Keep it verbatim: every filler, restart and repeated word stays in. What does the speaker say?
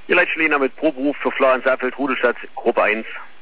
Ihr Leitschlehner mit Proberuf für Florian Safeld, Rudelstadt, Gruppe eins.